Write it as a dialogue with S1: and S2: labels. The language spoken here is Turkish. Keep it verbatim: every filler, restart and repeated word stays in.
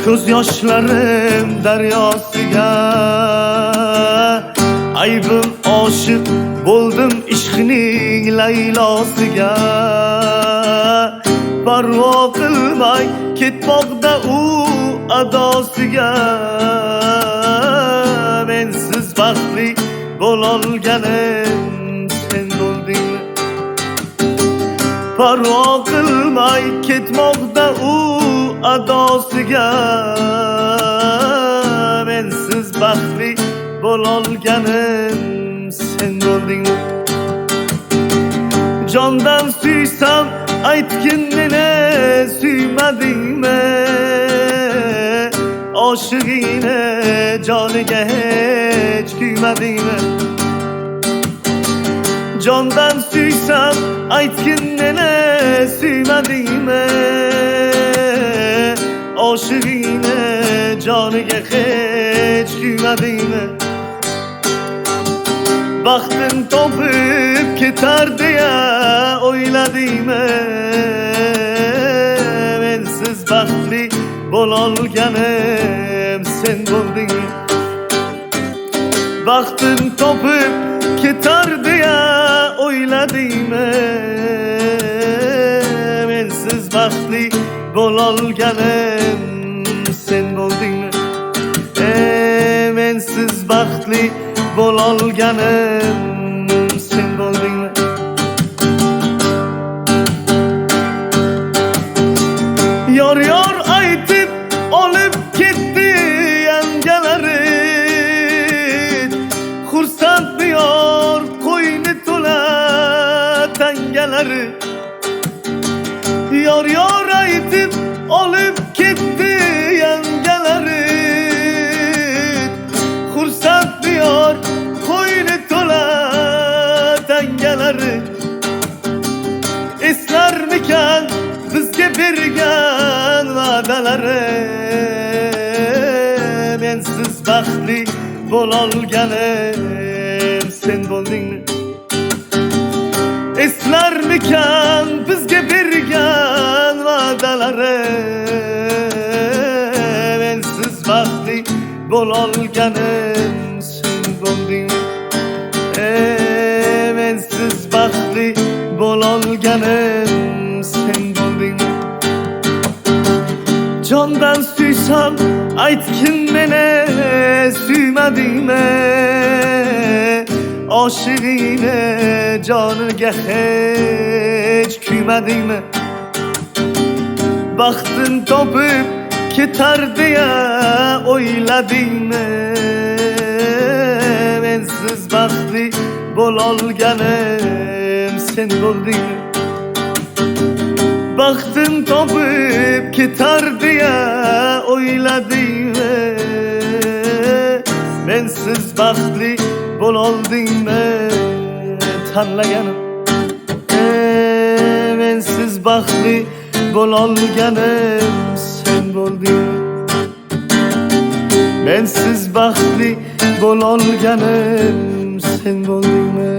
S1: Ko'z yoshlarim daryosiga aybim oshiq bo'ldim ishqining laylosiga. Parvo qilmay ketmoqda u adosiga. Mensiz baxtli bo'lolganim sen bo'ldingmi? Parvo qilmay ketmoqda u adosiga. Mensiz baxtli bo'lolganim sen bo'ldingmi? Jondan suysam aytgin meni suymadingmi? Oshig'ingni joniga hech kuymadingmi? Jondan suysam aytgin meni suymadingmi? Oshig'ingni joniga hech kuymadingmi? Baxtin topib ketar deya o'yladingmi? Mensiz baxtli bo'lolganim sen bo'ldingmi? Baxtin topib ketar deya o'yladingmi? Mensiz baxtli bo'lolganim sen bo'ldingmi? E, mensiz baxtli bo'lolganim sen bo'ldingmi? Yor yor aytib olib ketdi yangalari. Xursand diyor qo'yni to'la tangalari. Yor yor aytib olib ketdi yangalari. Xursand diyor qo'yni to'la tangalari. Eslarmikan bizga bergan va'dalari. Mensiz baxtli bo'lolganim sen bo'ldingmi? Eslarmikan bizga bergan va'dalari. Mensiz baxtli bo'lolganim sen bo'ldingmi? E, mensiz baxtli bo'lolganim sen bo'ldingmi? Jondan suysam aytgin meni suymadingmi? Oshig'ingni joniga hech kuymadingmi? Baxtin topib ketar deya o'yladingmi? Mensiz baxtli bo'lolganim sen bo'ldingmi? Baxtin topib ketar deya o'yladingmi? Mensiz baxtli bo'loldingmi tanlaganim? E, mensiz baxtli bo'lolganim sen bo'ldingmi? Mensiz baxtli bo'lolganim sen bo'ldingmi?